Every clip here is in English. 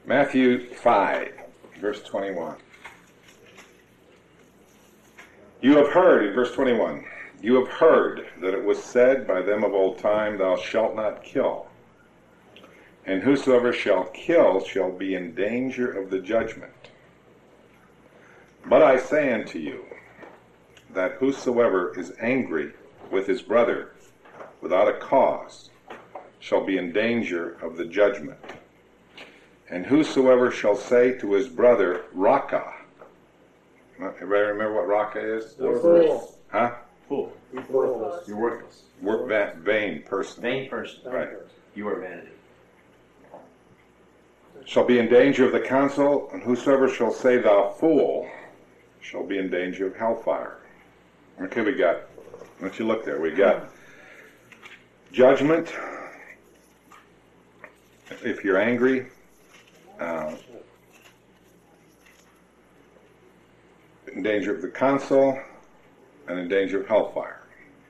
Matthew 5, verse 21. You have heard, in verse 21, you have heard that it was said by them of old time, thou shalt not kill. And whosoever shall kill shall be in danger of the judgment. But I say unto you, that whosoever is angry with his brother without a cause shall be in danger of the judgment. And whosoever shall say to his brother, Raka. Everybody remember what Raka is? Fool. Huh? Fool. You're worthless. You're worthless. Vain person. Vain person. Right. You are vanity. Shall be in danger of the council, and whosoever shall say, thou fool, shall be in danger of hellfire. Okay, we got, once you look there, we got judgment. If you're angry, in danger of the council, and in danger of hellfire.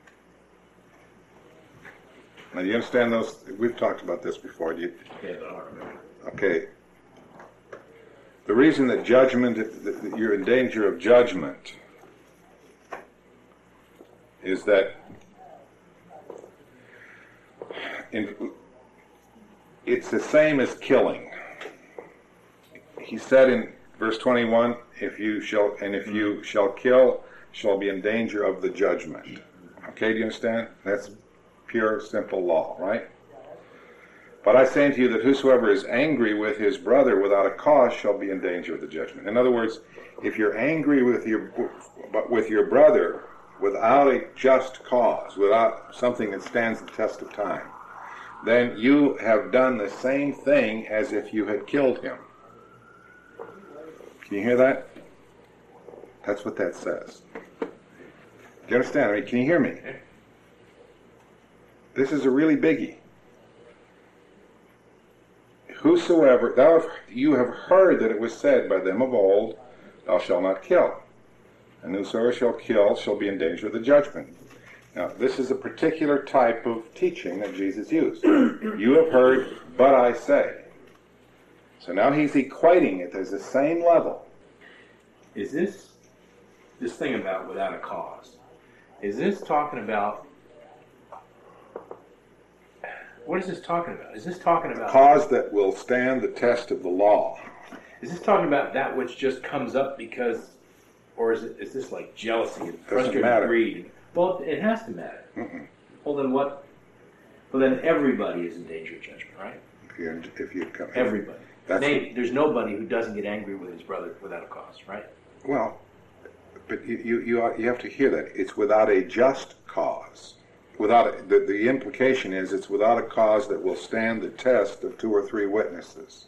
Now, do you understand those? We've talked about this before. Do you? Yeah, but I don't remember. Okay. The reason that that you're in danger of judgment is that it's the same as killing. He said in verse 21, if you shall kill, shall be in danger of the judgment. Okay, do you understand? That's pure, simple law, right? But I say unto you that whosoever is angry with his brother without a cause shall be in danger of the judgment. In other words, if you're angry with your brother without a just cause, without something that stands the test of time, then you have done the same thing as if you had killed him. Can you hear that? That's what that says. Do you understand? I mean, can you hear me? This is a really biggie. Whosoever, you have heard that it was said by them of old, thou shalt not kill. And whosoever shall kill shall be in danger of the judgment. Now, this is a particular type of teaching that Jesus used. You have heard, but I say. So now he's equating it as the same level. Is this thing about without a cause, is this talking about, what is this talking about? Is this talking about... Cause that will stand the test of the law. Is this talking about that which just comes up because, or is this like jealousy and frustrated greed? Well, it has to matter. Mm-mm. Well, then what? Well, then everybody is in danger of judgment, right? If you come, everybody. There's nobody who doesn't get angry with his brother without a cause, right? Well, but you have to hear that. It's without a just cause. The implication is it's without a cause that will stand the test of 2 or 3 witnesses.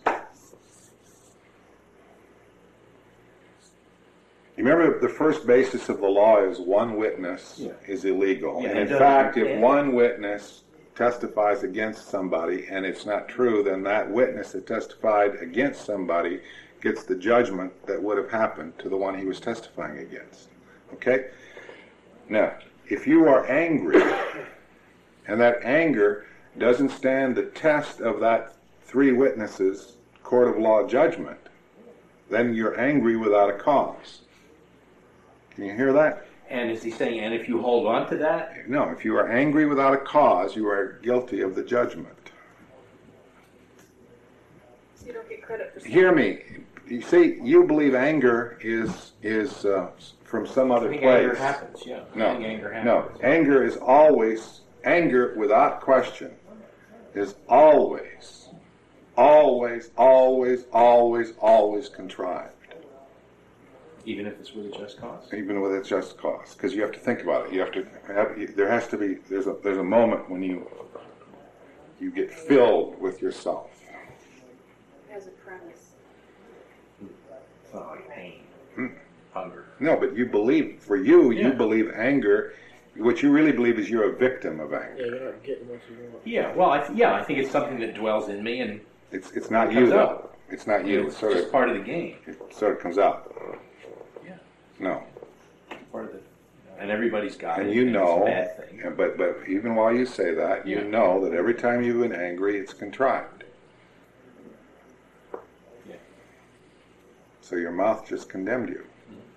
You remember the first basis of the law is one witness is illegal. Yeah, and in fact, if one witness testifies against somebody and it's not true, then that witness that testified against somebody gets the judgment that would have happened to the one he was testifying against. Okay? Now, if you are angry, and that anger doesn't stand the test of that 3 witnesses' court of law judgment, then you're angry without a cause. Can you hear that? And is he saying, and if you hold on to that? No, if you are angry without a cause, you are guilty of the judgment. So you don't get credit for... Hear me. You see, you believe anger is from some other place. Anger happens, yeah. No. Anger is always, anger without question is always contrived. Even if it's with a just cause? Even with a just cause, because you have to think about it. You have to have. There's a moment when you get filled with yourself. As a premise. It's not like pain, hunger. No, but you believe. For you, you believe anger. What you really believe is you're a victim of anger. Yeah, you're not getting what you want. Yeah, well, I think it's something that dwells in me, and it's not you though. It's not you. It's just part of the game. It sort of comes out. Yeah. No. Part of the, and everybody's got it. And you know, it's a bad thing. but even while you say that, you know that every time you've been angry, it's contrived. So your mouth just condemned you.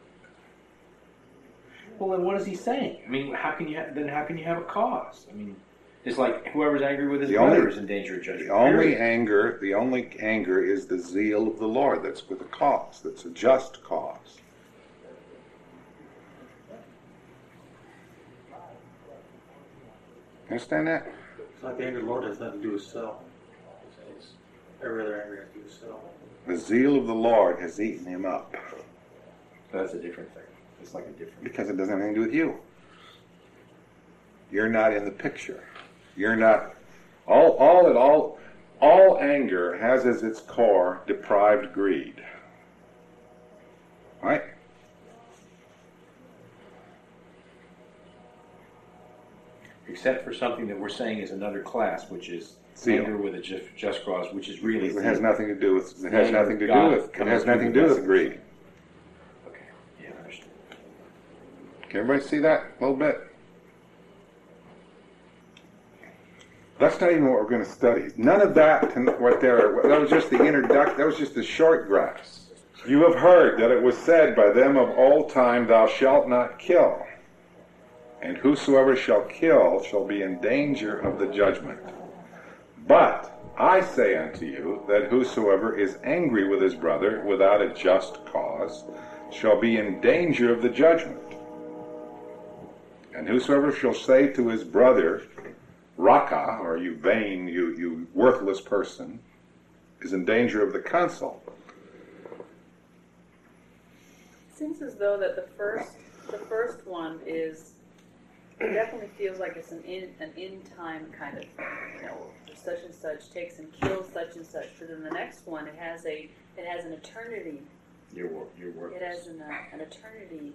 Well, then what is he saying? I mean, how can you have a cause? I mean, it's like whoever's angry with his brother is in danger of judgment. The only anger is the zeal of the Lord. That's with a cause. That's a just cause. Understand that? It's like the anger of the Lord has nothing to do with self. It's every other anger has to do with self. The zeal of the Lord has eaten him up. So that's a different thing. It's like a different. Because it doesn't have anything to do with you. You're not in the picture. You're not. All anger has as its core deprived greed. Right? Except for something that we're saying is another class, which is Zeal. anger with a just cause, which is really It has nothing to do with. It has nothing to do with. It has nothing to do with greed. Okay. Yeah, I understand. Can everybody see that a little bit? That's not even what we're going to study. None of that, that was just the introduction, that was just the short grass. You have heard that it was said by them of old time, thou shalt not kill. And whosoever shall kill shall be in danger of the judgment. But I say unto you that whosoever is angry with his brother without a just cause shall be in danger of the judgment. And whosoever shall say to his brother, Raka, or you vain, you worthless person, is in danger of the council. It seems as though that the first one is, it definitely feels like it's an in time kind of thing. You know, such and such takes and kills such and such. But then the next one, it has an eternity. You're worthless. It has an eternity,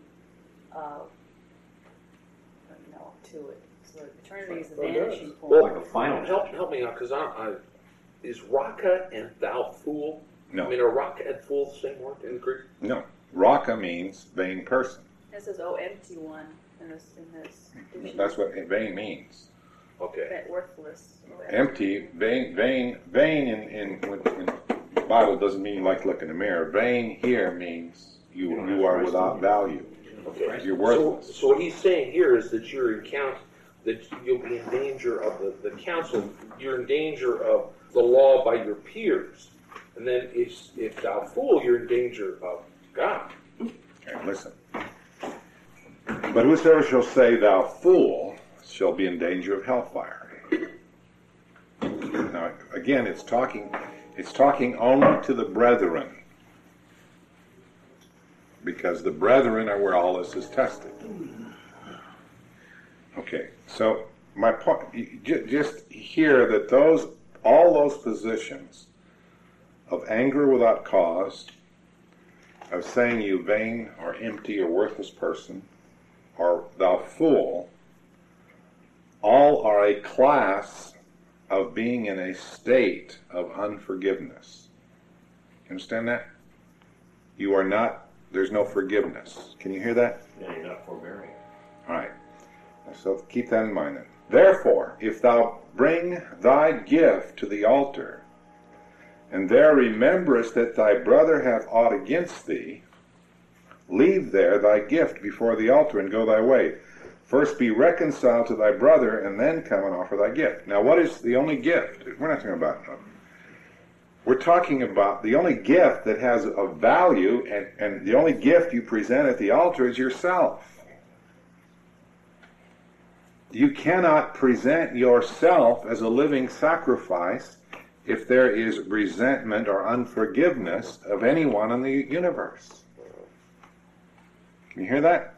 to it. So eternity is the vanishing point. Well, like a final help me out, because is Raka and thou fool? No. I mean, are Raka and fool the same word in the Greek? No. Raka means vain person. It says, "Oh, empty one," in this. That's what vain means. Okay. That worthless. Empty, vain in the Bible doesn't mean like look in the mirror. Vain here means you are without value. Okay. You're worthless. So what he's saying here is that you'll be in danger of the council. You're in danger of the law by your peers. And then if thou fool, you're in danger of God. Okay, listen. But whosoever shall say thou fool shall be in danger of hellfire. Now again, it's talking only to the brethren. Because the brethren are where all this is tested. Okay, so my point, just hear that all those positions of anger without cause, of saying you vain or empty or worthless person, or thou fool, all are a class of being in a state of unforgiveness. You understand that? You are not. There's no forgiveness. Can you hear that? Yeah, you're not forbearing. All right. So keep that in mind then. Therefore, if thou bring thy gift to the altar, and there rememberest that thy brother hath aught against thee, leave there thy gift before the altar and go thy way. First be reconciled to thy brother, and then come and offer thy gift. Now what is the only gift? We're not talking about... We're talking about the only gift that has a value, and the only gift you present at the altar is yourself. You cannot present yourself as a living sacrifice if there is resentment or unforgiveness of anyone in the universe. Can you hear that?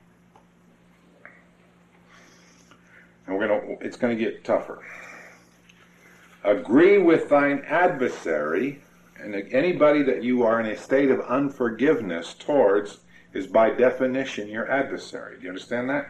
And it's going to get tougher. Agree with thine adversary, and anybody that you are in a state of unforgiveness towards is by definition your adversary. Do you understand that?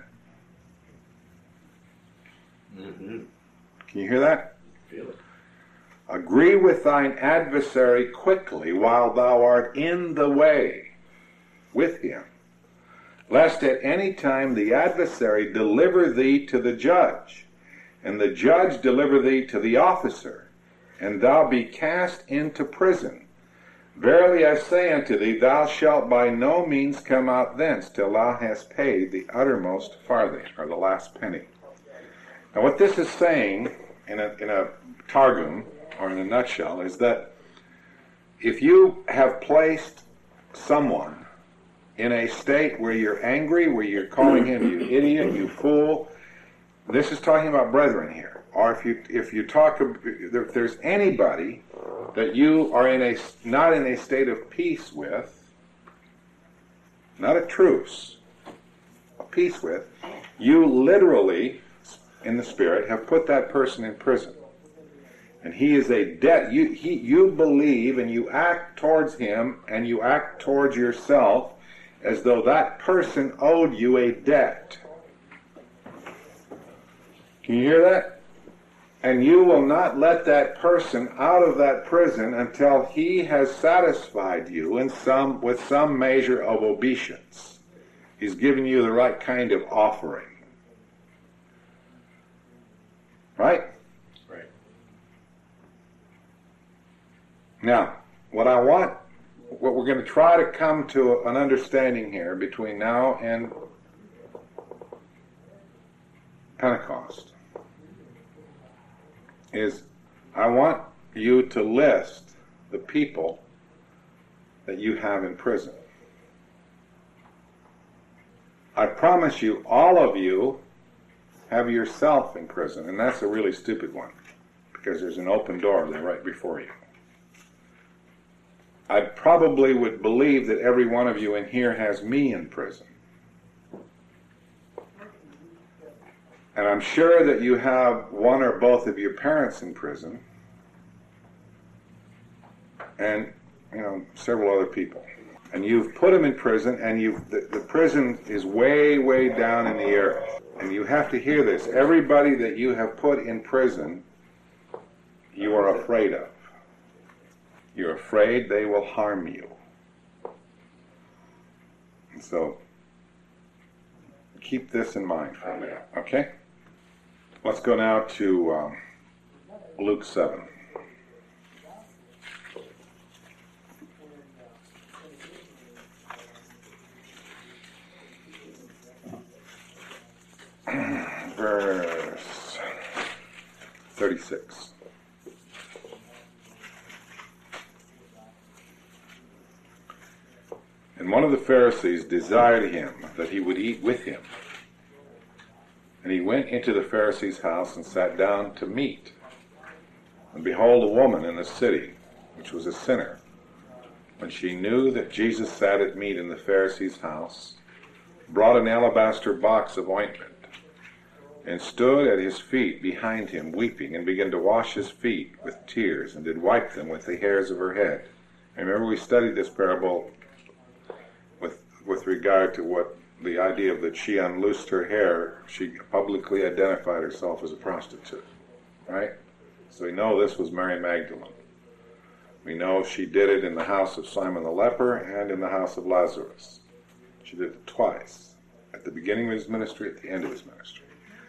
Mm-hmm. Can you hear that? Feel it. Agree with thine adversary quickly while thou art in the way with him, lest at any time the adversary deliver thee to the judge, and the judge deliver thee to the officer, and thou be cast into prison. Verily I say unto thee, thou shalt by no means come out thence till thou hast paid the uttermost farthing, or the last penny. Now what this is saying in a targum, or in a nutshell, is that if you have placed someone in a state where you're angry, where you're calling him you idiot, you fool, this is talking about brethren here. Or if there's anybody that you are not in a state of peace with, not a truce, a peace with, you literally, in the Spirit, have put that person in prison. And he is a debt. You believe and you act towards him and you act towards yourself as though that person owed you a debt. Can you hear that? And you will not let that person out of that prison until he has satisfied you with some measure of obeisance. He's given you the right kind of offering. Right? Right. Now, what we're going to try to come to an understanding here between now and Pentecost is I want you to list the people that you have in prison. I promise you, all of you have yourself in prison, and that's a really stupid one, because there's an open door there right before you. I probably would believe that every one of you in here has me in prison. And I'm sure that you have one or both of your parents in prison, and several other people. And you've put them in prison, and the prison is way, way down in the earth. And you have to hear this. Everybody that you have put in prison, you are afraid of. You're afraid they will harm you. And so, keep this in mind for a minute, okay? Let's go now to Luke 7. Verse 36. And one of the Pharisees desired him that he would eat with him. And he went into the Pharisee's house and sat down to meat. And behold, a woman in the city, which was a sinner, when she knew that Jesus sat at meat in the Pharisee's house, brought an alabaster box of ointment, and stood at his feet behind him, weeping, and began to wash his feet with tears, and did wipe them with the hairs of her head. And remember, we studied this parable with regard to what the idea of that she unloosed her hair. She publicly identified herself as a prostitute, right? So we know this was Mary Magdalene. We know she did it in the house of Simon the leper and in the house of Lazarus. She did it twice, at the beginning of his ministry, at the end of his ministry.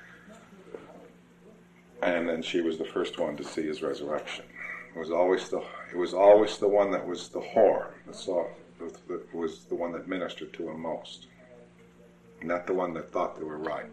And then she was the first one to see his resurrection. It was always the one that was the whore that was the one that ministered to him most, not the one that thought they were right.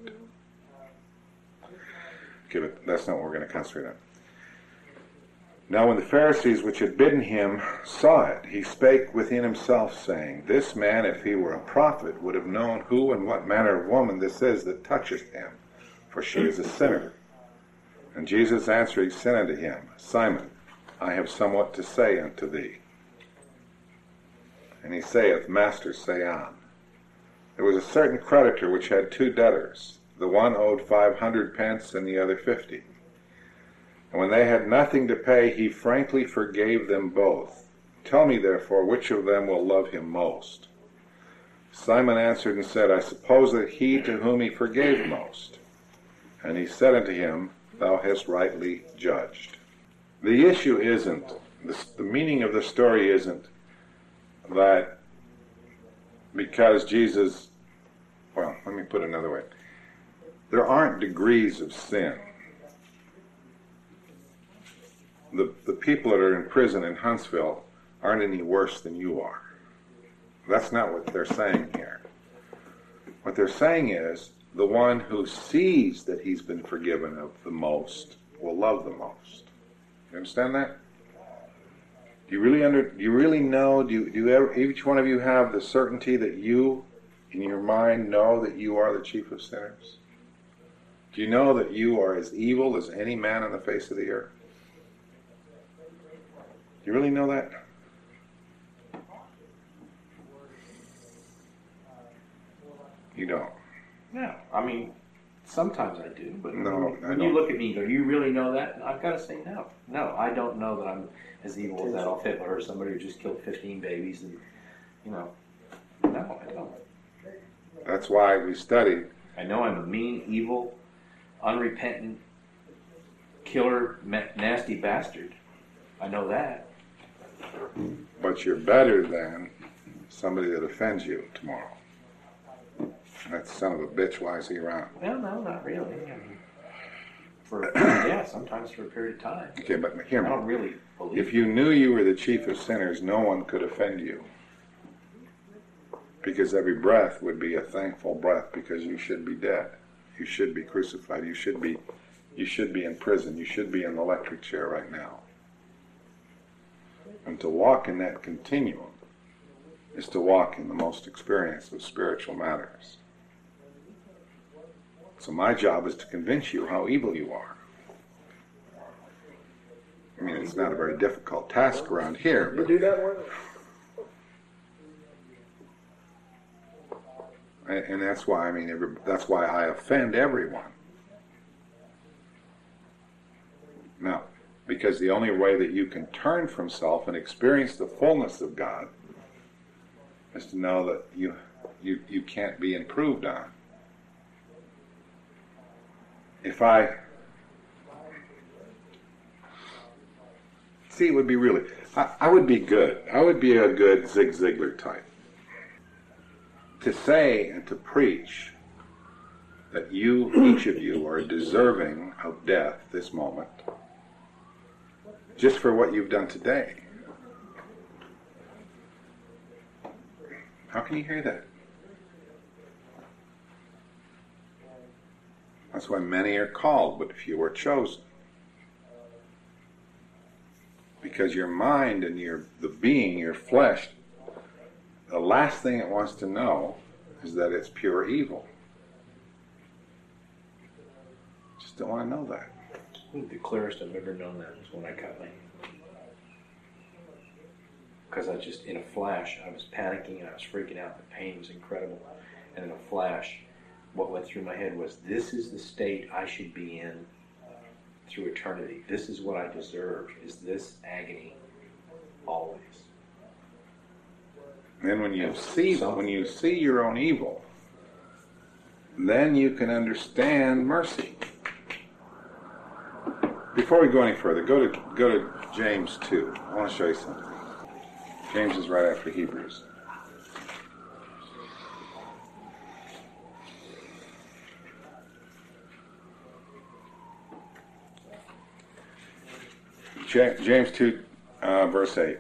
Okay, but that's not what we're going to concentrate on. Now when the Pharisees which had bidden him saw it, he spake within himself, saying, This man, if he were a prophet, would have known who and what manner of woman this is that toucheth him, for she is a sinner. And Jesus answering said unto him, Simon, I have somewhat to say unto thee. And he saith, Master, say on. There was a certain creditor which had 2 debtors. The one owed 500 pence, and the other 50. And when they had nothing to pay, he frankly forgave them both. Tell me, therefore, which of them will love him most? Simon answered and said, I suppose that he to whom he forgave most. And he said unto him, Thou hast rightly judged. The issue isn't, the meaning of the story isn't that because Jesus, well, let me put it another way. There aren't degrees of sin. The people that are in prison in Huntsville aren't any worse than you are. That's not what they're saying here. What they're saying is the one who sees that he's been forgiven of the most will love the most. You understand that? Do you really know? Do you ever, each one of you have the certainty that you, in your mind, know that you are the chief of sinners? Do you know that you are as evil as any man on the face of the earth? Do you really know that? You don't. No, I mean, sometimes I do, but No, I when don't. you look at me, do you really know that? I've got to say no. No, I don't know that I'm as evil as Adolf Hitler or somebody who just killed 15 babies and, no, I don't. That's why we studied. I know I'm a mean, evil, unrepentant, killer, nasty bastard. I know that. But you're better than somebody that offends you tomorrow. That son of a bitch, why is he around? Well, no, not really. I mean, sometimes for a period of time. Okay, but hear I me. don't really believe If you knew you were the chief of sinners, no one could offend you. Because every breath would be a thankful breath, because you should be dead. You should be crucified. You should be in prison. You should be in the electric chair right now. And to walk in that continuum is to walk in the most experience of spiritual matters. So my job is to convince you how evil you are. I mean, it's not a very difficult task around here, You but do that one? and that's why that's why I offend everyone. Now, because the only way that you can turn from self and experience the fullness of God is to know that you can't be improved on. It would be really, I would be good. I would be a good Zig Ziglar type. To say and to preach that each of you, are deserving of death this moment, just for what you've done today. How can you hear that? That's why many are called, but few are chosen. Because your mind and the being, your flesh, the last thing it wants to know is that it's pure evil. Just don't want to know that. The clearest I've ever known that was when I cut my hand. Because I just, in a flash, I was panicking and I was freaking out. The pain was incredible. And in a flash, what went through my head was, this is the state I should be in through eternity. This is what I deserve, is this agony always. And when you see your own evil, then you can understand mercy. Before we go any further, go to James 2. I want to show you something. James is right after Hebrews. James 2, verse 8.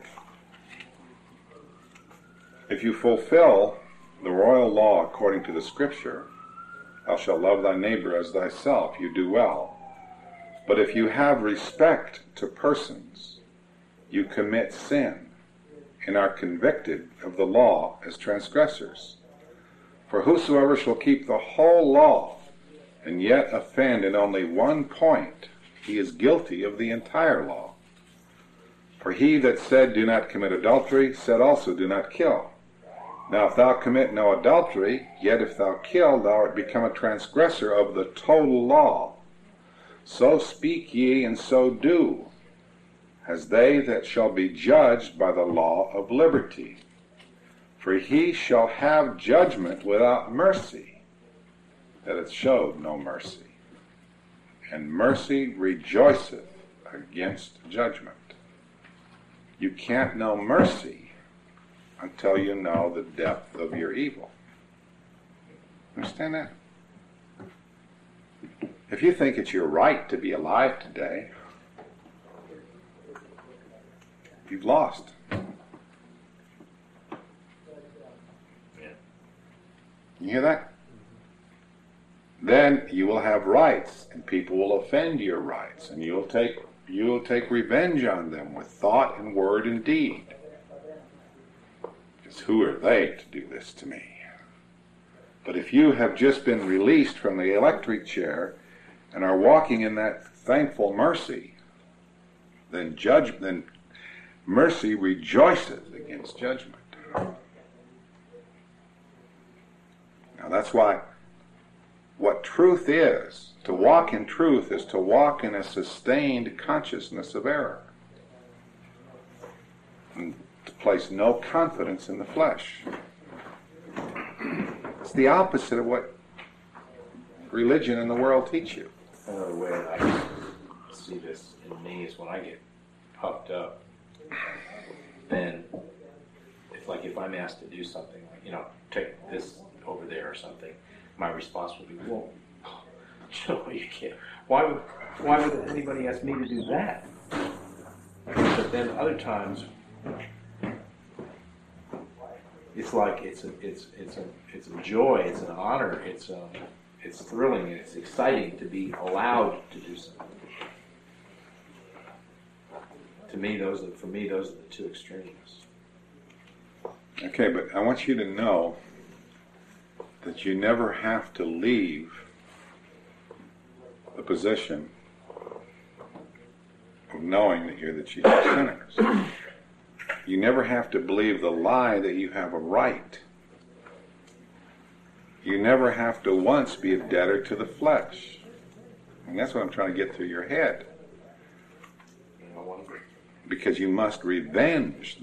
If you fulfill the royal law according to the Scripture, thou shalt love thy neighbor as thyself, you do well. But if you have respect to persons, you commit sin, and are convicted of the law as transgressors. For whosoever shall keep the whole law, and yet offend in only one point, he is guilty of the entire law. For he that said, do not commit adultery, said also, do not kill. Now if thou commit no adultery, yet if thou kill, thou art become a transgressor of the total law. So speak ye, and so do, as they that shall be judged by the law of liberty. For he shall have judgment without mercy, that it showed no mercy. And mercy rejoiceth against judgment. You can't know mercy until you know the depth of your evil. Understand that? If you think it's your right to be alive today, you've lost. You hear that? Then you will have rights, and people will offend your rights, and you'll take revenge on them with thought and word and deed. Because who are they to do this to me? But if you have just been released from the electric chair and are walking in that thankful mercy, then mercy rejoiceth against judgment. Now that's why what truth is, to walk in truth, is to walk in a sustained consciousness of error. And to place no confidence in the flesh. It's the opposite of what religion and the world teach you. Another way that I see this in me is when I get puffed up, then if I'm asked to do something, like, take this over there or something, my response would be, well, Joe, you can't. Why would anybody ask me to do that? But then other times, it's like it's a joy, it's an honor, it's thrilling, and it's exciting to be allowed to do something. For me, those are the two extremes. Okay, but I want you to know that you never have to leave the position of knowing that you're the chief of sinners. You never have to believe the lie that you have a right. You never have to once be a debtor to the flesh. And that's what I'm trying to get through your head. Because you must revenge.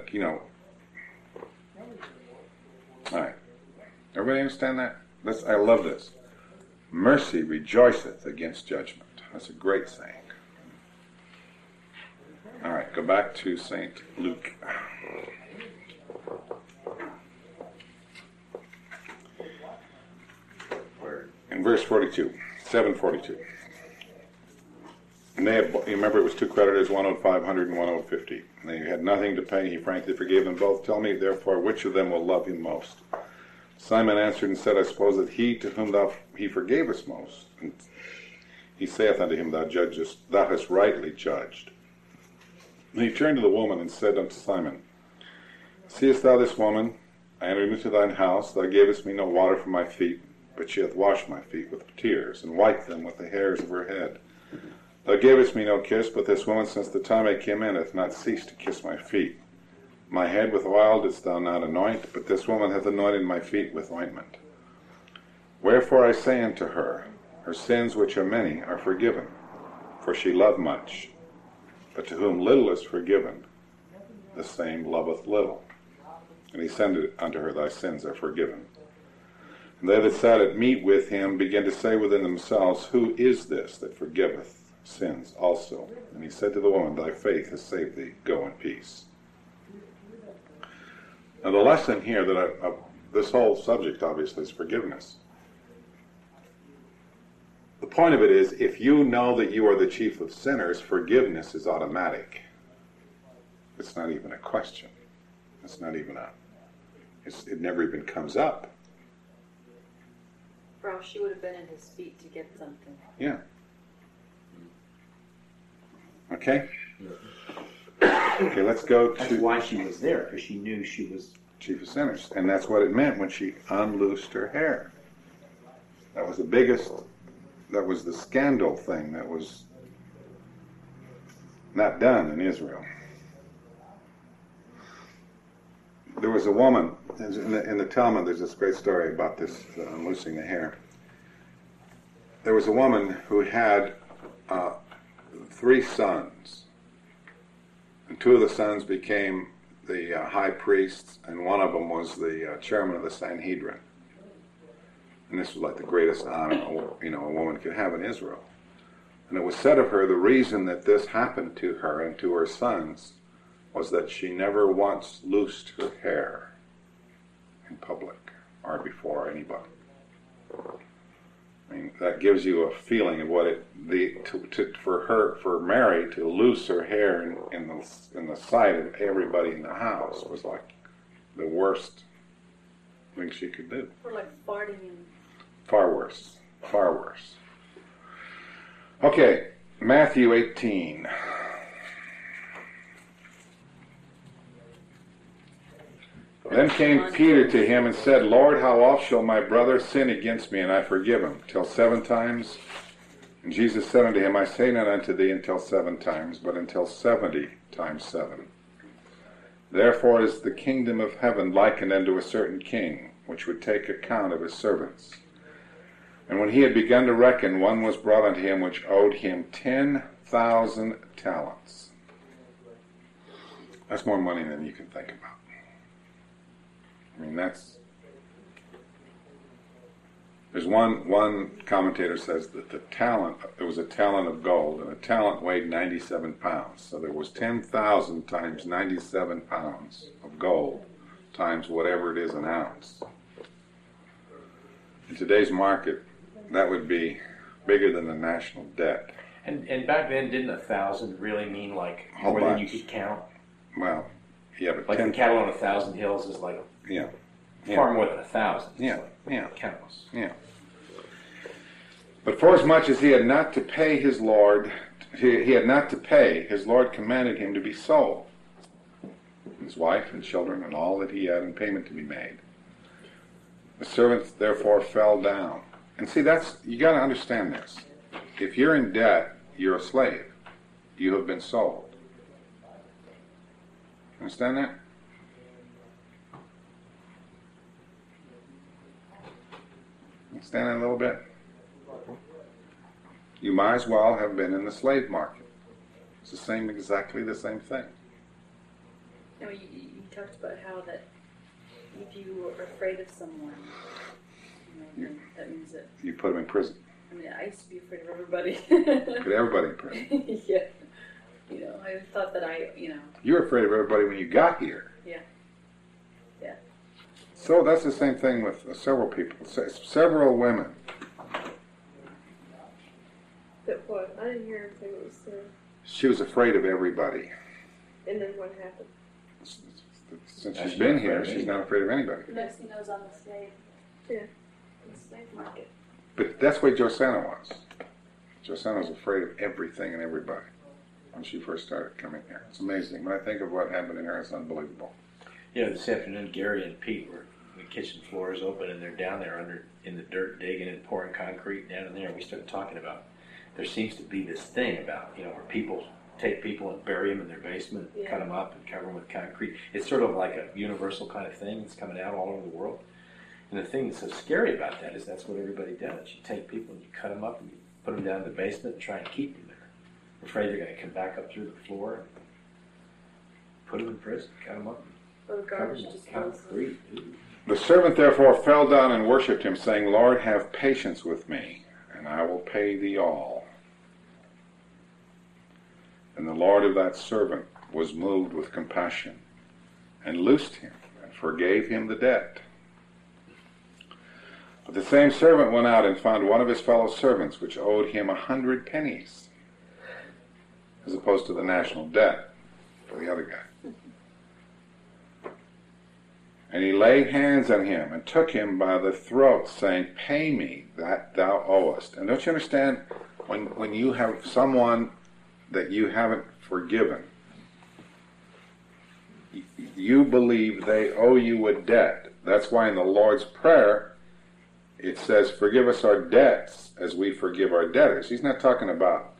All right. Everybody understand that? I love this. Mercy rejoiceth against judgment. That's a great saying. All right, go back to St. Luke. In verse 42, 7:42. And they had, you remember it was two creditors, one owed 500 and one owed 50. And they had nothing to pay. He frankly forgave them both. Tell me, therefore, which of them will love him most? Simon answered and said, I suppose that he to whom he forgave us most. And he saith unto him, thou hast rightly judged. And he turned to the woman and said unto Simon, seest thou this woman? I entered into thine house. Thou gavest me no water for my feet, but she hath washed my feet with tears, and wiped them with the hairs of her head. Thou gavest me no kiss, but this woman, since the time I came in, hath not ceased to kiss my feet. My head with oil didst thou not anoint, but this woman hath anointed my feet with ointment. Wherefore I say unto her, her sins, which are many, are forgiven, for she loved much. But to whom little is forgiven, the same loveth little. And he said unto her, thy sins are forgiven. And they that sat at meat with him began to say within themselves, who is this that forgiveth sins also? And he said to the woman, thy faith has saved thee, go in peace. Now the lesson here this whole subject obviously is forgiveness. The point of it is, if you know that you are the chief of sinners, forgiveness is automatic. It's not even a question. It's not even it never even comes up. Bro, she would have been in his feet to get something. Yeah. Okay? Okay, let's go to... That's why she was there, because she knew she was... chief of sinners. And that's what it meant when she unloosed her hair. That was the scandal thing that was not done in Israel. There was a woman, in the Talmud there's this great story about this unloosing the hair. There was a woman who had 3 sons. And 2 of the sons became the high priests, and one of them was the chairman of the Sanhedrin. And this was like the greatest honor a woman could have in Israel. And it was said of her, the reason that this happened to her and to her sons was that she never once loosed her hair in public or before anybody. I mean, that gives you a feeling of what for Mary to loose her hair in the sight of everybody in the house was like the worst things she could do. Or like farting and Far worse. Far worse. Okay, Matthew 18. Then came Peter to him and said, Lord, how oft shall my brother sin against me, and I forgive him? Till 7 times? And Jesus said unto him, I say not unto thee until 7 times, but until 70 times 7. Therefore is the kingdom of heaven likened unto a certain king, which would take account of his servants. And when he had begun to reckon, one was brought unto him which owed him 10,000 talents. That's more money than you can think about. I mean, there's one commentator says that there was a talent of gold, and a talent weighed 97 pounds. So there was 10,000 times 97 pounds of gold times whatever it is an ounce. In today's market, that would be bigger than the national debt. And back then, didn't 1,000 really mean like Whole more than bunch. you could count? Well, yeah, but Like the cattle on 1,000 hills is like yeah, far more than 1,000. It's Yeah, like yeah. countless. yeah. But forasmuch as he had not to pay his Lord, he had not to pay, his Lord commanded him to be sold, his wife and children and all that he had in payment to be made. The servant therefore fell down. And see, you got to understand this. If you're in debt, you're a slave. You have been sold. Understand that? Understand that a little bit? You might as well have been in the slave market. It's exactly the same thing. you talked about how that if you are afraid of someone, then that means that. You put them in prison. I mean, I used to be afraid of everybody. Put everybody in prison. Yeah. I thought that You were afraid of everybody when you got here. Yeah. Yeah. So that's the same thing with several people, several women. But what? I didn't hear him say what he said. She was afraid of everybody. And then what happened? Since she's been here, she's not afraid of anybody. Next thing knows, on the slave. Yeah. The slave market. But that's what Josana was. Josana was afraid of everything and everybody when she first started coming here. It's amazing. When I think of what happened in here, it's unbelievable. This afternoon, Gary and Pete were, the kitchen floor is open, and they're down there in the dirt digging and pouring concrete down in there. And we started talking about, there seems to be this thing about, where people take people and bury them in their basement, Yeah. cut them up and cover them with concrete. It's sort of like a universal kind of thing that's coming out all over the world. And the thing that's so scary about that is that's what everybody does. You take people and you cut them up and you put them down in the basement and try and keep them there. We're afraid they're going to come back up through the floor and put them in prison, cut them up, Or the and cover garbage them with disposal. concrete. Ooh. The servant therefore fell down and worshipped him, saying, Lord, have patience with me, and I will pay thee all. And the Lord of that servant was moved with compassion, and loosed him, and forgave him the debt. But the same servant went out and found one of his fellow servants, which owed him 100 pennies, as opposed to the national debt for the other guy. And he laid hands on him and took him by the throat, saying, Pay me that thou owest. And don't you understand, when you have someone that you haven't forgiven, you believe they owe you a debt. That's why in the Lord's Prayer, it says, forgive us our debts as we forgive our debtors. He's not talking about,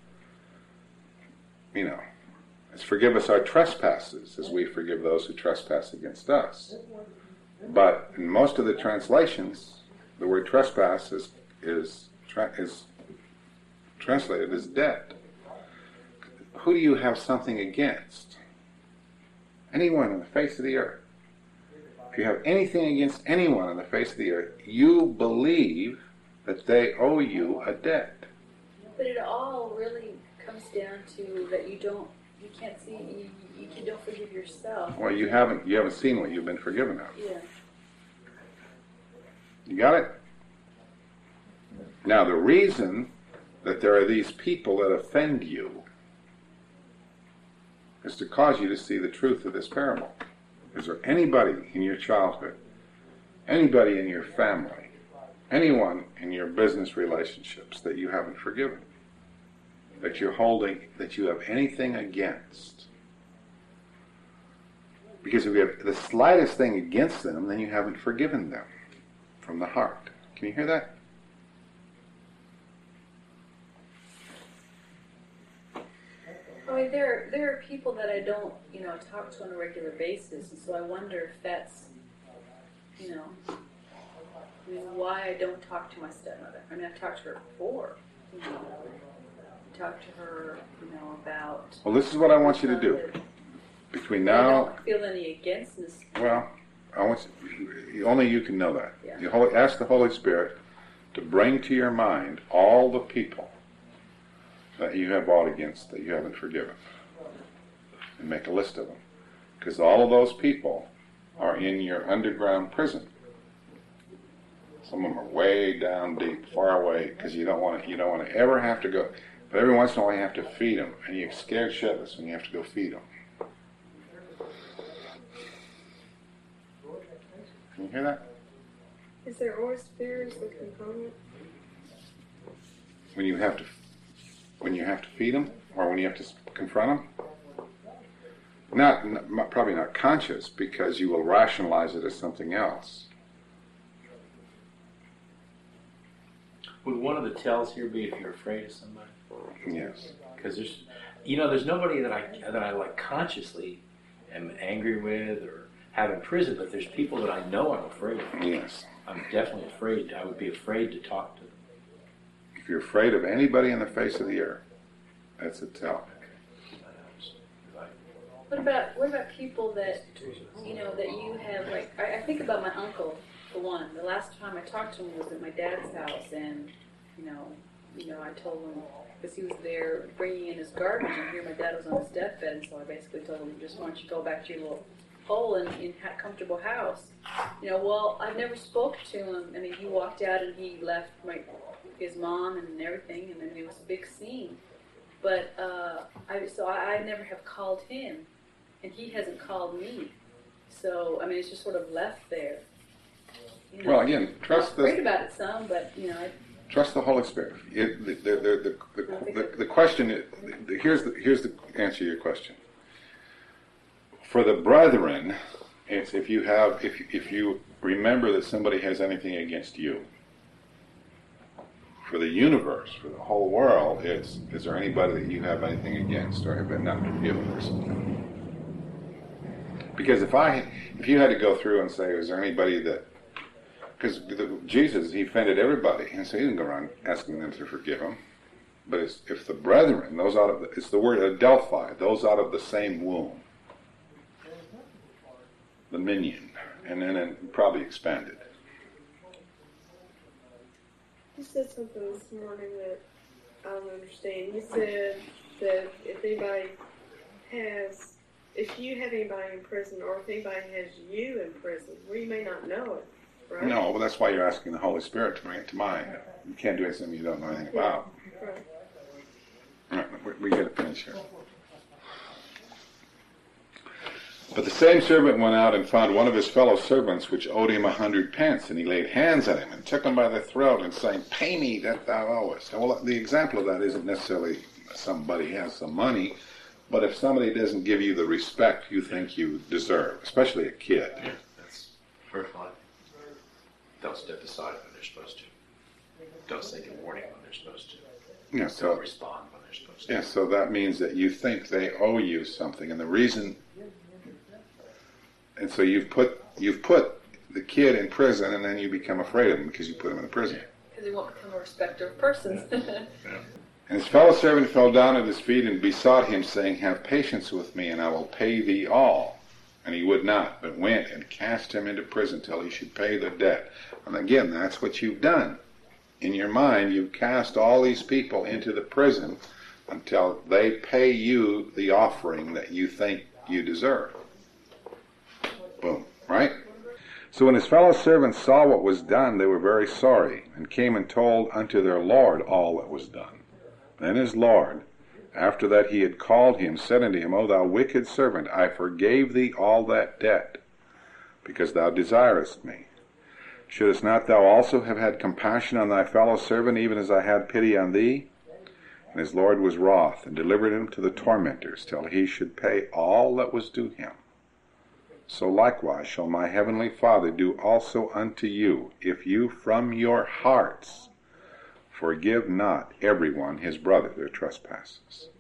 it's forgive us our trespasses as we forgive those who trespass against us. But in most of the translations, the word trespass is translated as debt. Who do you have something against? Anyone on the face of the earth. If you have anything against anyone on the face of the earth, you believe that they owe you a debt. But it all really comes down to that you can't see, you don't forgive yourself. Well, you haven't seen what you've been forgiven of. Yeah. You got it? Now, the reason that there are these people that offend you is to cause you to see the truth of this parable. Is there anybody in your childhood, anybody in your family, anyone in your business relationships that you haven't forgiven, that you're holding, that you have anything against. Because if you have the slightest thing against them, then you haven't forgiven them from the heart. Can you hear that? I mean, there are people that I don't, talk to on a regular basis, and so I wonder if that's, why I don't talk to my stepmother. I mean, I've talked to her before, I talked to her, about. Well, this is what I want you to do. Between I now, don't feel any againstness. well, I want you, only you can know that. Yeah. You ask the Holy Spirit to bring to your mind all the people that you have aught against, that you haven't forgiven, and make a list of them, because all of those people are in your underground prison. Some of them are way down deep, far away, because you don't want to ever have to go. But every once in a while you have to feed them, and you get scared shitless when you have to go feed them. Can you hear that? Is there always fear as a component? When you have to feed them, or when you have to confront them? Not probably not conscious, because you will rationalize it as something else. Would one of the tells here be if you're afraid of somebody? Yes. Because there's nobody that I like consciously am angry with or have in prison, but there's people that I know I'm afraid of. Yes. I'm definitely afraid. I would be afraid to talk to them. If you're afraid of anybody on the face of the earth, that's a tell. What about people that, that you have, like, I think about my uncle, for one. The last time I talked to him was at my dad's house, and, I told him, because he was there bringing in his garbage, and here my dad was on his deathbed, and so I basically told him, just why don't you go back to your little hole in a comfortable house. Well, I never spoke to him. I mean, he walked out and he left his mom and everything, and then it was a big scene. But I never have called him, and he hasn't called me. So, I mean, it's just sort of left there. Well, again, trust I'm afraid about it some, but, trust the Holy Spirit. The question is, here's the answer to your question. For the brethren, it's if you remember that somebody has anything against you. For the universe, for the whole world, is there anybody that you have anything against or have been not forgiven or something? Because if you had to go through and say, is there anybody that, because Jesus, he offended everybody, and so he didn't go around asking them to forgive him. But if the brethren, it's the word Adelphi, those out of the same womb, the minion, and then it probably expanded. You said something this morning that I don't understand. You said that if you have anybody in prison, or if anybody has you in prison, well, you may not know it, right? No, well, that's why you're asking the Holy Spirit to bring it to mind. You can't do anything you don't know anything about. Right. All right, we got to finish here. But the same servant went out and found one of his fellow servants which owed him 100 pence, and he laid hands on him and took him by the throat and saying, "Pay me that thou owest." Well, the example of that isn't necessarily somebody has some money, but if somebody doesn't give you the respect you think you deserve, especially a kid. Yeah, that's first one. Don't step aside when they're supposed to. Don't say good morning when they're supposed to. Yeah, so Don't respond when they're supposed to. yeah, so that means that you think they owe you something, and the reason. And so you've put the kid in prison, and then you become afraid of him because you put him in prison. because he won't become a respecter of persons. And his fellow servant fell down at his feet and besought him, saying, "Have patience with me, and I will pay thee all." And he would not, but went and cast him into prison till he should pay the debt. And again, that's what you've done. In your mind, you've cast all these people into the prison until they pay you the offering that you think you deserve. Boom, right? So when his fellow servants saw what was done, they were very sorry, and came and told unto their Lord all that was done. Then his Lord, after that he had called him, said unto him, "O thou wicked servant, I forgave thee all that debt, because thou desirest me. Shouldest not thou also have had compassion on thy fellow servant, even as I had pity on thee? And his Lord was wroth, and delivered him to the tormentors, till he should pay all that was due him. So likewise shall my heavenly Father do also unto you, if you from your hearts forgive not every one his brother their trespasses.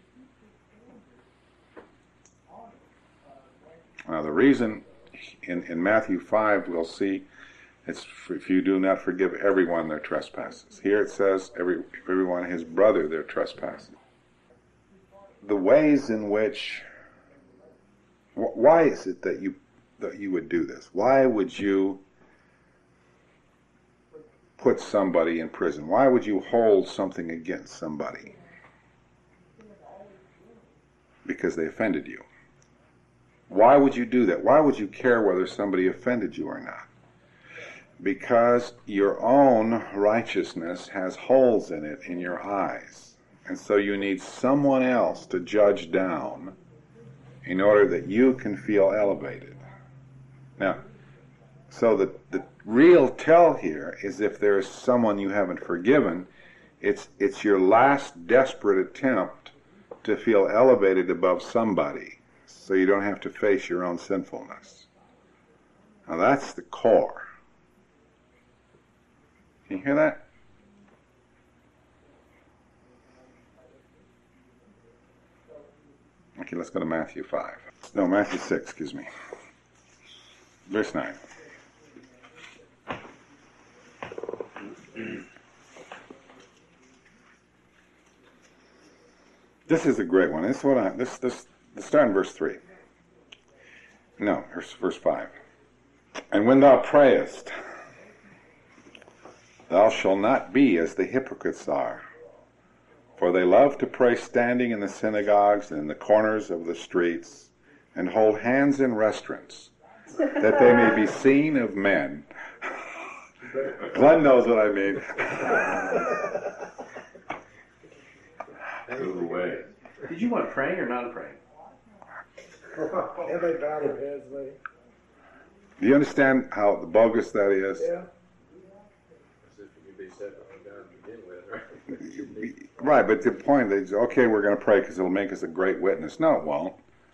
Now the reason in Matthew 5 we'll see it's if you do not forgive everyone their trespasses. Here it says everyone his brother their trespasses. The ways in which, why is it that you would do this? Why would you put somebody in prison? Why would you hold something against somebody? Because they offended you. Why would you do that? Why would you care whether somebody offended you or not? Because your own righteousness has holes in it in your eyes. And so you need someone else to judge down in order that you can feel elevated. Now, so the real tell here is if there is someone you haven't forgiven, it's your last desperate attempt to feel elevated above somebody so you don't have to face your own sinfulness. Now that's the core. Can you hear that? Okay, let's go to Matthew 5. No, Matthew 6, excuse me. Verse 9. This is a great one. This is what let's start in verse 3. No, verse 5. And when thou prayest, thou shalt not be as the hypocrites are, for they love to pray standing in the synagogues and in the corners of the streets, and hold hands in restaurants, that they may be seen of men. Glenn knows what I mean. Move away. Did you want praying or non-praying? Everybody bow their heads, lady. Do you understand how bogus that is? Yeah. Right, but the point is, okay, we're going to pray because it'll make us a great witness. No, it won't.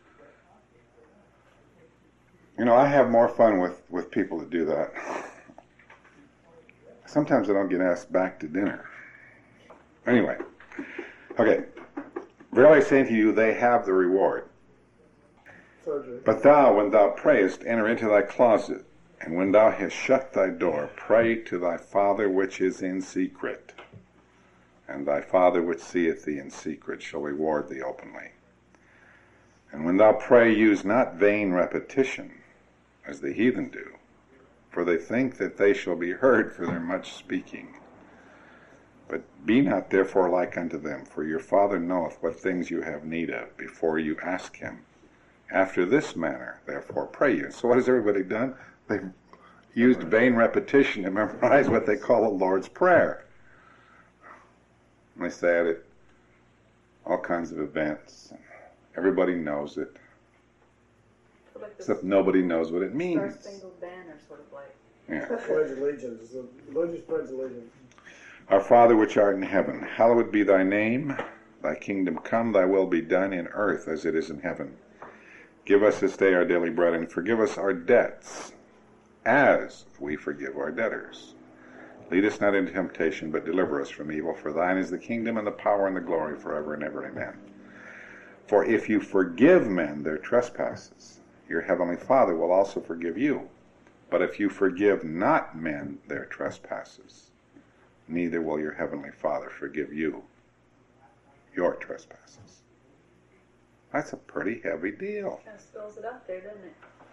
You know, I have more fun with people that do that. Sometimes I don't get asked back to dinner. Anyway, okay. Verily I say unto you, they have the reward. Surgery. But thou, when thou prayest, enter into thy closet, and when thou hast shut thy door, pray to thy Father which is in secret. And thy Father which seeth thee in secret shall reward thee openly. And when thou pray, use not vain repetition, as the heathen do, for they think that they shall be heard for their much speaking. But be not therefore like unto them, for your Father knoweth what things you have need of, before you ask him. After this manner, therefore, pray you. So what has everybody done? They've used vain repetition to memorize what they call the Lord's Prayer. And they say it at all kinds of events. Everybody knows it. Like Except nobody knows what it Star means. Spangled Banner, sort of like. Yeah. Pledge allegiance. It's a religious pledge allegiance. Our Father which art in heaven, hallowed be thy name. Thy kingdom come, thy will be done in earth as it is in heaven. Give us this day our daily bread, and forgive us our debts, as we forgive our debtors. Lead us not into temptation, but deliver us from evil. For thine is the kingdom, and the power, and the glory, forever and ever. Amen. For if you forgive men their trespasses, your heavenly Father will also forgive you. But if you forgive not men their trespasses, neither will your heavenly Father forgive you your trespasses. That's a pretty heavy deal. Kind of spells it out there, doesn't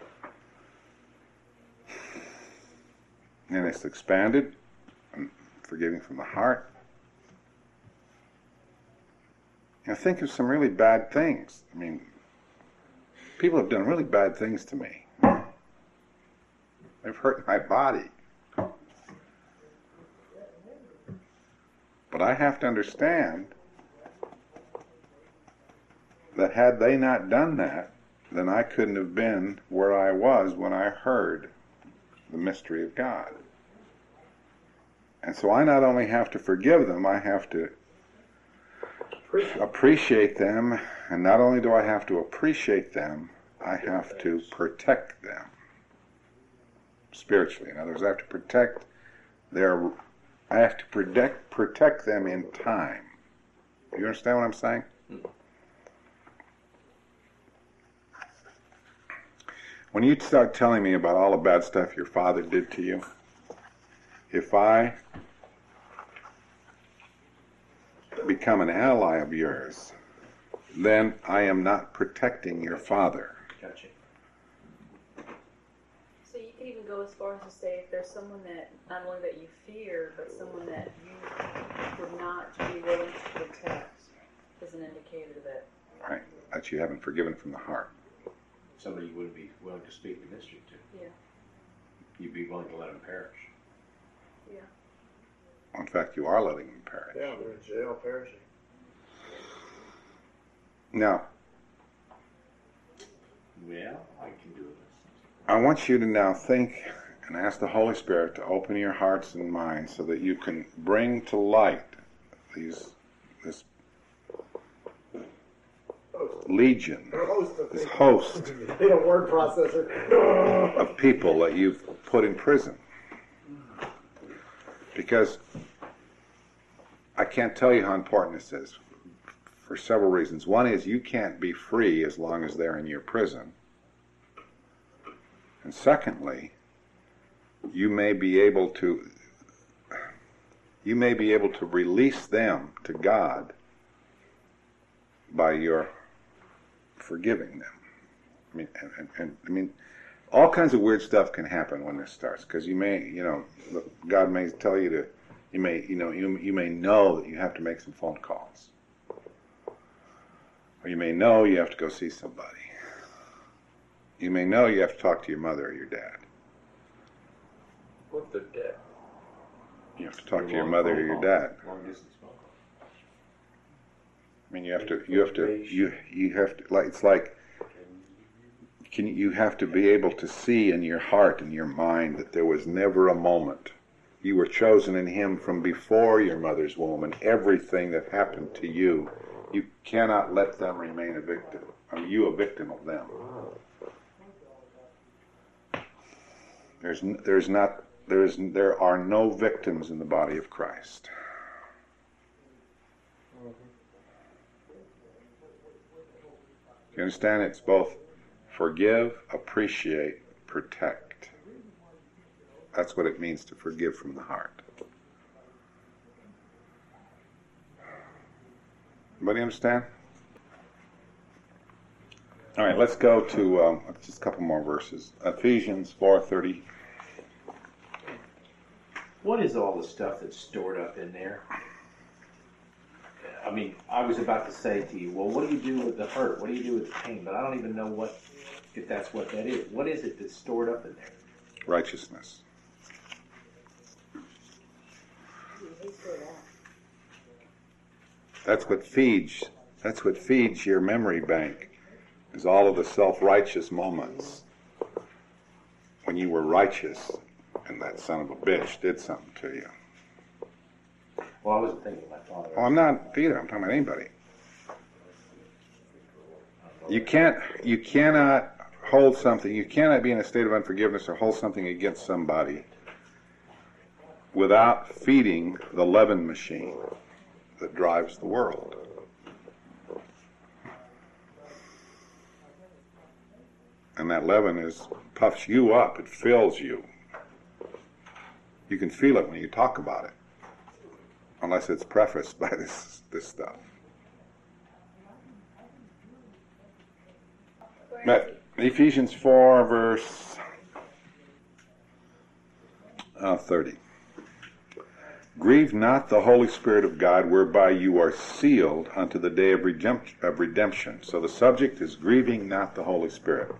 it? And it's expanded, and forgiving from the heart. Now think of some really bad things. I mean, people have done really bad things to me. They've hurt my body. But I have to understand that had they not done that, then I couldn't have been where I was when I heard the mystery of God. And so I not only have to forgive them, I have to appreciate them. And not only do I have to appreciate them, I have to protect them spiritually. In other words, I have to protect protect them in time. You understand what I'm saying? When you start telling me about all the bad stuff your father did to you, if I become an ally of yours, then I am not protecting your father. Gotcha. So you can even go as far as to say if there's someone that not only that you fear, but someone that you would not be willing to protect is an indicator that Right. That you haven't forgiven from the heart. Somebody you wouldn't be willing to speak the mystery to. Yeah. You'd be willing to let them perish. Yeah. In fact, you are letting them perish. Yeah, they're in jail perishing. Now, Well, I can do this. I want you to now think and ask the Holy Spirit to open your hearts and minds so that you can bring to light this legion, this host They don't word processor. of people that you've put in prison. Because I can't tell you how important this is for several reasons. One is you can't be free as long as they're in your prison. And secondly, you may be able to release them to God by your forgiving them. I mean, all kinds of weird stuff can happen when this starts, because you may, God may tell you to, you may know that you have to make some phone calls, or you may know you have to go see somebody. You may know you have to talk to your mother or your dad. What they're dead. You have to talk to your mother or your dad. Long distance phone call. I mean, you have to, like, it's like, you have to be able to see in your heart and your mind that there was never a moment. You were chosen in Him from before your mother's womb, and everything that happened to you, you cannot let them remain a victim. You a victim of them. There are no victims in the body of Christ. You understand? It's both forgive, appreciate, protect. That's what it means to forgive from the heart. Everybody understand? All right, let's go to just a couple more verses. Ephesians 4:30. What is all the stuff that's stored up in there? I mean, I was about to say to you, well, what do you do with the hurt? What do you do with the pain? But I don't even know if that's what that is. What is it that's stored up in there? Righteousness. That's what feeds your memory bank, is all of the self-righteous moments when you were righteous and that son of a bitch did something to you. Well, I wasn't thinking about my father. Oh, I'm not Peter, I'm talking about anybody. You cannot hold something, you cannot be in a state of unforgiveness or hold something against somebody without feeding the leaven machine that drives the world. And that leaven puffs you up, it fills you. You can feel it when you talk about it, unless it's prefaced by this stuff. Ephesians 4, verse 30. Grieve not the Holy Spirit of God, whereby you are sealed unto the day of redemption. So the subject is grieving not the Holy Spirit.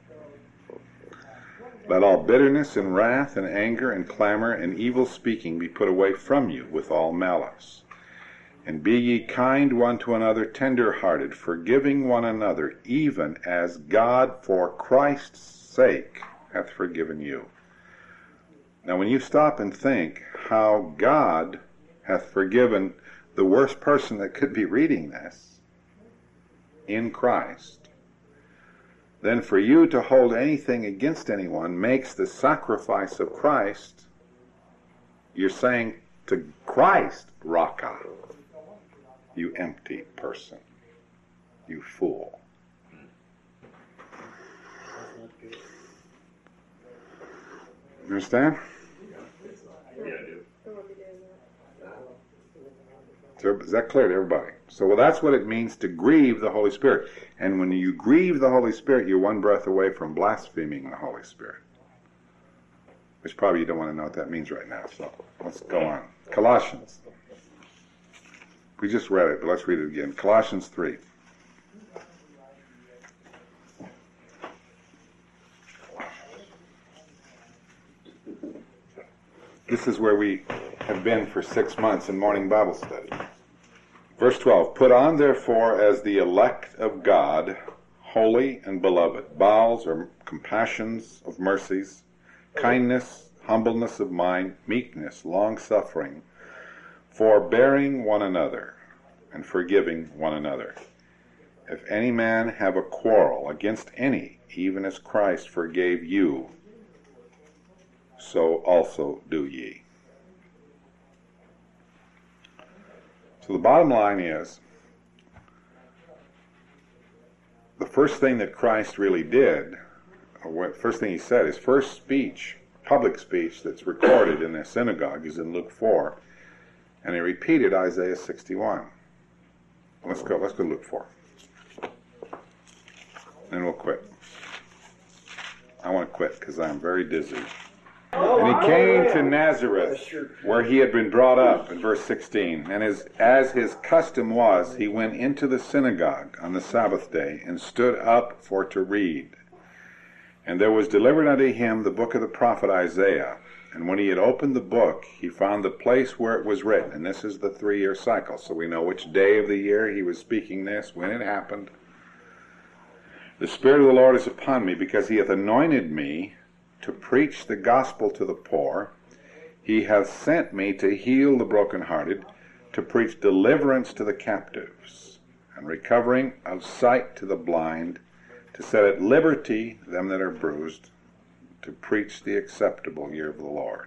Let all bitterness and wrath and anger and clamor and evil speaking be put away from you with all malice. And be ye kind one to another, tender-hearted, forgiving one another, even as God for Christ's sake hath forgiven you. Now when you stop and think how God hath forgiven the worst person that could be reading this in Christ, then for you to hold anything against anyone makes the sacrifice of Christ, you're saying to Christ, Raka, you empty person, you fool. You understand? I won't be doing that. So is that clear to everybody? So well, that's what it means to grieve the Holy Spirit. And when you grieve the Holy Spirit, you're one breath away from blaspheming the Holy Spirit. Which probably you don't want to know what that means right now. So let's go on. Colossians. We just read it, but let's read it again. Colossians 3. This is where we have been for 6 months in morning Bible study. Verse 12, put on therefore as the elect of God, holy and beloved, bowels or compassions of mercies, kindness, humbleness of mind, meekness, long-suffering, forbearing one another, and forgiving one another. If any man have a quarrel against any, even as Christ forgave you, so also do ye. So the bottom line is, the first thing that Christ really did, or first thing he said, his first speech, public speech that's recorded in the synagogue is in Luke 4, and he repeated Isaiah 61. Let's go to Luke 4. Then we'll quit. I want to quit because I'm very dizzy. And he came to Nazareth, where he had been brought up, in verse 16. And as his custom was, he went into the synagogue on the Sabbath day, and stood up for to read. And there was delivered unto him the book of the prophet Isaiah. And when he had opened the book, he found the place where it was written. And this is the 3-year cycle, so we know which day of the year he was speaking this, when it happened. The Spirit of the Lord is upon me, because he hath anointed me to preach the gospel to the poor. He hath sent me to heal the brokenhearted, to preach deliverance to the captives, and recovering of sight to the blind, to set at liberty them that are bruised, to preach the acceptable year of the Lord.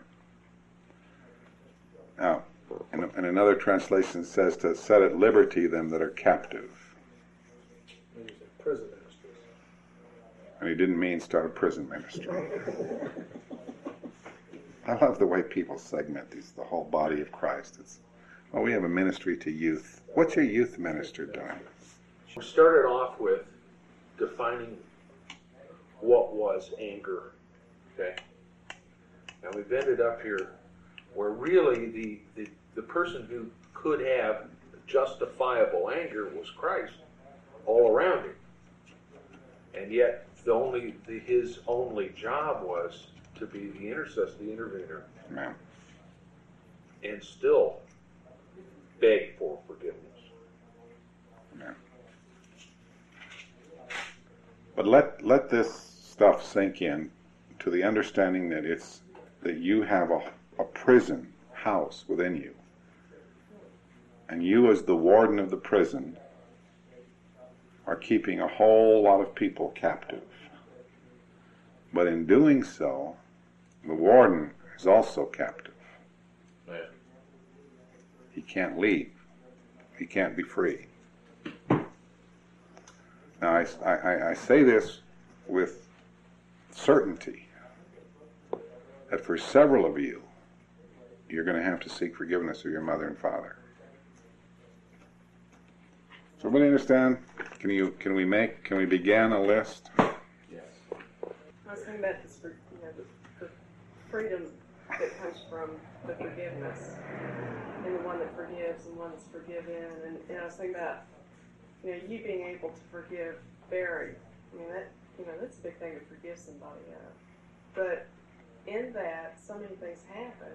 Now, in another translation it says to set at liberty them that are captive. Prison ministries. And he didn't mean start a prison ministry. I love the way people segment the whole body of Christ. Well, we have a ministry to youth. What's your youth minister doing? We started off with defining what was anger. Okay? And we've ended up here where really the person who could have justifiable anger was Christ all around him. And yet his only job was to be the intercessor, the intervener. Amen. And still beg for forgiveness. Amen. But let this stuff sink in to the understanding that you have a prison house within you. And you, as the warden of the prison, are keeping a whole lot of people captive. But in doing so, the warden is also captive. Yeah. He can't leave. He can't be free. Now, I say this with certainty that for several of you, you're going to have to seek forgiveness of your mother and father. So everybody understand? Can we begin a list? Yes. I was thinking about this the freedom that comes from the forgiveness, and the one that forgives and one that's forgiven, and I was thinking about you being able to forgive Barry. I mean that's a big thing to forgive somebody of. But in that, so many things happen.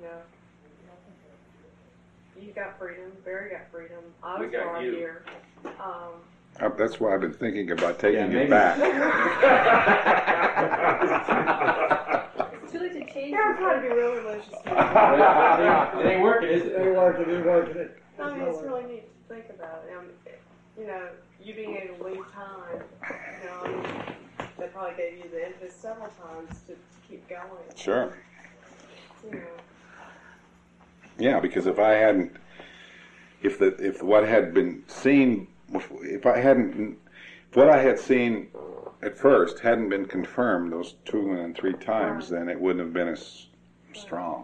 You got freedom. Barry got freedom. I was brought here. That's why I've been thinking about taking Yeah, it back. It's too late to change I'm trying to be real religious. It ain't working, is They it? working, they working it. I mean, it's really neat to think about it. You know, you being able to leave time, you know, I mean, they probably gave you the impetus several times to keep going. Sure. You know, Yeah, because if I hadn't, if what had been seen, if what I had seen at first hadn't been confirmed those 2 and 3 times, then it wouldn't have been as strong.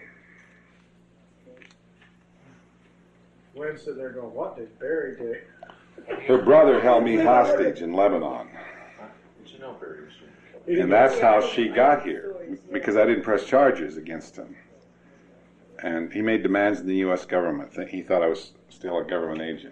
Wayne's sitting there going, what did Barry do? Her brother held me hostage in Lebanon, Did you know Barry was and that's how she got here, because I didn't press charges against him. And he made demands in the U.S. government. He thought I was still a government agent,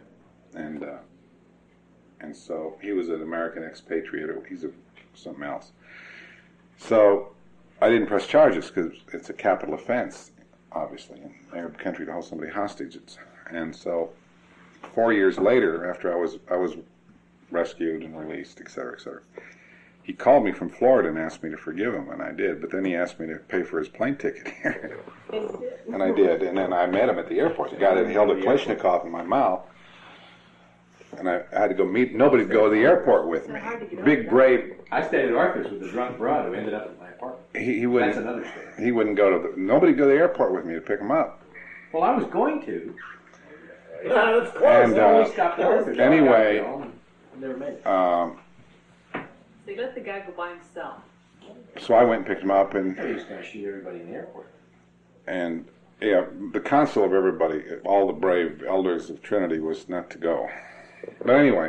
and so he was an American expatriate. He's something else. So I didn't press charges because it's a capital offense, obviously, in an Arab country to hold somebody hostage. And so 4 years later, after I was rescued and released, et cetera, he called me from Florida and asked me to forgive him, and I did. But then he asked me to pay for his plane ticket here, and I did. And then I met him at the airport. The guy that held a Kalashnikov in my mouth, and I had to go meet. Nobody would go to the airport with me. Big brave. I stayed at Arthur's with a drunk broad who ended up at my apartment. He wouldn't. That's another story. He wouldn't go to the. Nobody would go to the airport with me to pick him up. Well, I was going to. That's close. And We stopped at Arthur's. anyway, Never made it. So you let the guy go by himself. so I went and picked him up, He was going to shoot everybody in the airport. and yeah, the counsel of everybody, all the brave elders of Trinity, was not to go. But anyway,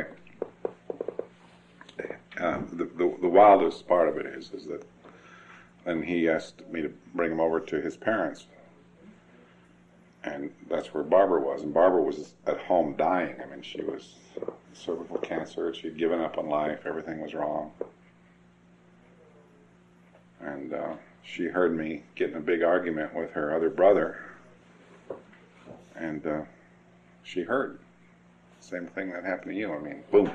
the wildest part of it is that, and he asked me to bring him over to his parents, and that's where Barbara was, and Barbara was at home dying. I mean, she was cervical cancer. She'd given up on life. Everything was wrong, and she heard me get in a big argument with her other brother, and she heard. Same thing that happened to you. I mean, boom.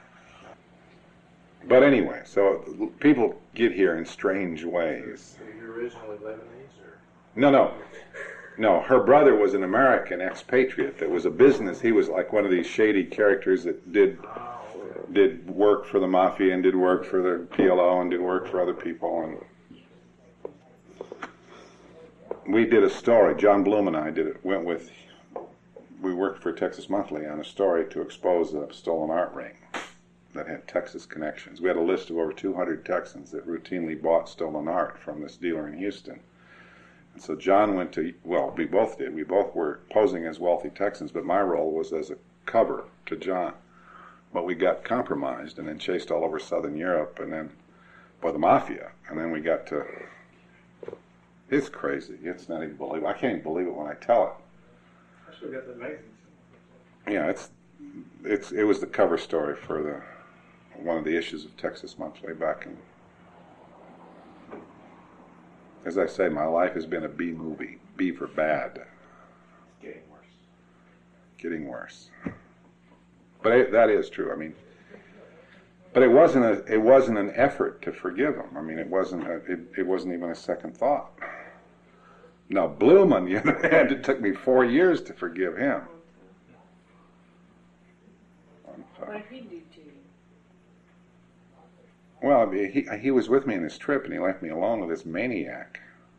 But anyway, so people get here in strange ways. Were you originally Lebanese, or? No, her brother was an American expatriate that was a business. He was like one of these shady characters that did work for the mafia and did work for the PLO and did work for other people. And we did a story. John Bloom and I did it. We worked for Texas Monthly on a story to expose a stolen art ring that had Texas connections. We had a list of over 200 Texans that routinely bought stolen art from this dealer in Houston. And so John went to, well, we both did. We both were posing as wealthy Texans, but my role was as a cover to John. But we got compromised and then chased all over Southern Europe and then by the mafia. And then we got to, it's crazy. It's not even believable. I can't even believe it when I tell it. That's amazing. Yeah, it was the cover story for one of the issues of Texas Monthly back in. As I say, my life has been a B movie. B for bad. Getting worse. Getting worse. But that is true. I mean, but it wasn't an effort to forgive him. I mean, it wasn't even a second thought. Now, Bloom, on the other hand, it took me 4 years to forgive him. What did he do to you? Well, he was with me on this trip, and he left me alone with this maniac.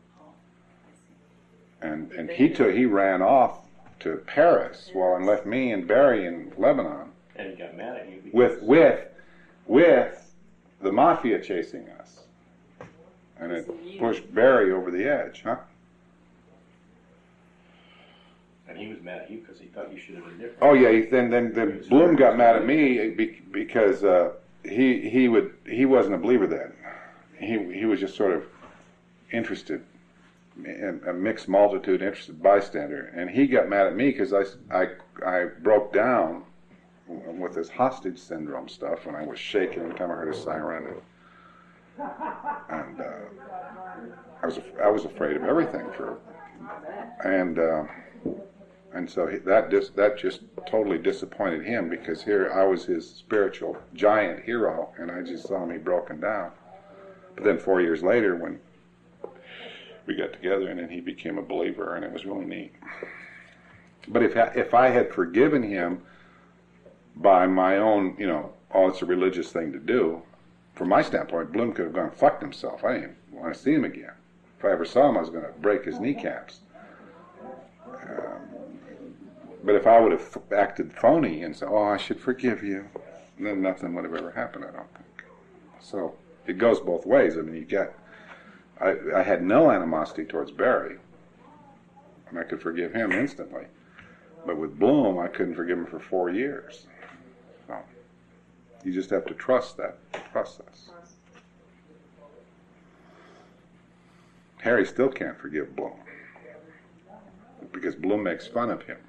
And he ran off to Paris, and left me and Barry in Lebanon. And he got mad at you. With the mafia chasing us, and it pushed Barry over the edge, huh? And he was mad at you because he thought you should have been different. Oh yeah. Then Bloom got mad at me because he wasn't a believer then. He was just sort of interested, a mixed multitude interested bystander, and he got mad at me because I broke down with this hostage syndrome stuff when I was shaking every time I heard a siren, and I was afraid of everything and so that just totally disappointed him, because here I was his spiritual giant we got together, and then he became a believer, and it was really neat. But if I had forgiven him by my own, oh, it's a religious thing to do, from my standpoint, Bloom could have gone and fucked himself. I didn't want to see him again. If I ever saw him, I was going to break his kneecaps. But if I would have acted phony and said, oh, I should forgive you, then nothing would have ever happened, I don't think. So it goes both ways. I mean, I had no animosity towards Barry, and I could forgive him instantly. But with Bloom, I couldn't forgive him for 4 years. So you just have to trust that process. Harry still can't forgive Bloom because Bloom makes fun of him.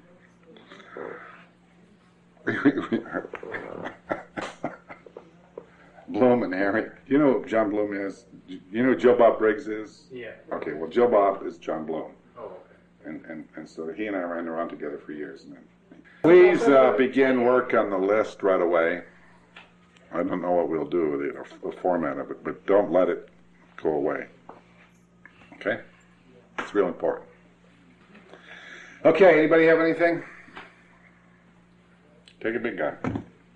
Bloom and Harry. Do you know who John Bloom is? Do you know who Joe Bob Briggs is? Yeah. Okay, well, Joe Bob is John Bloom. Oh, okay. And so he and I ran around together for years. And then, please begin work on the list right away. I don't know what we'll do with it, or the format of it, but don't let it go away. Okay? It's real important. Okay, anybody have anything? Take a big guy.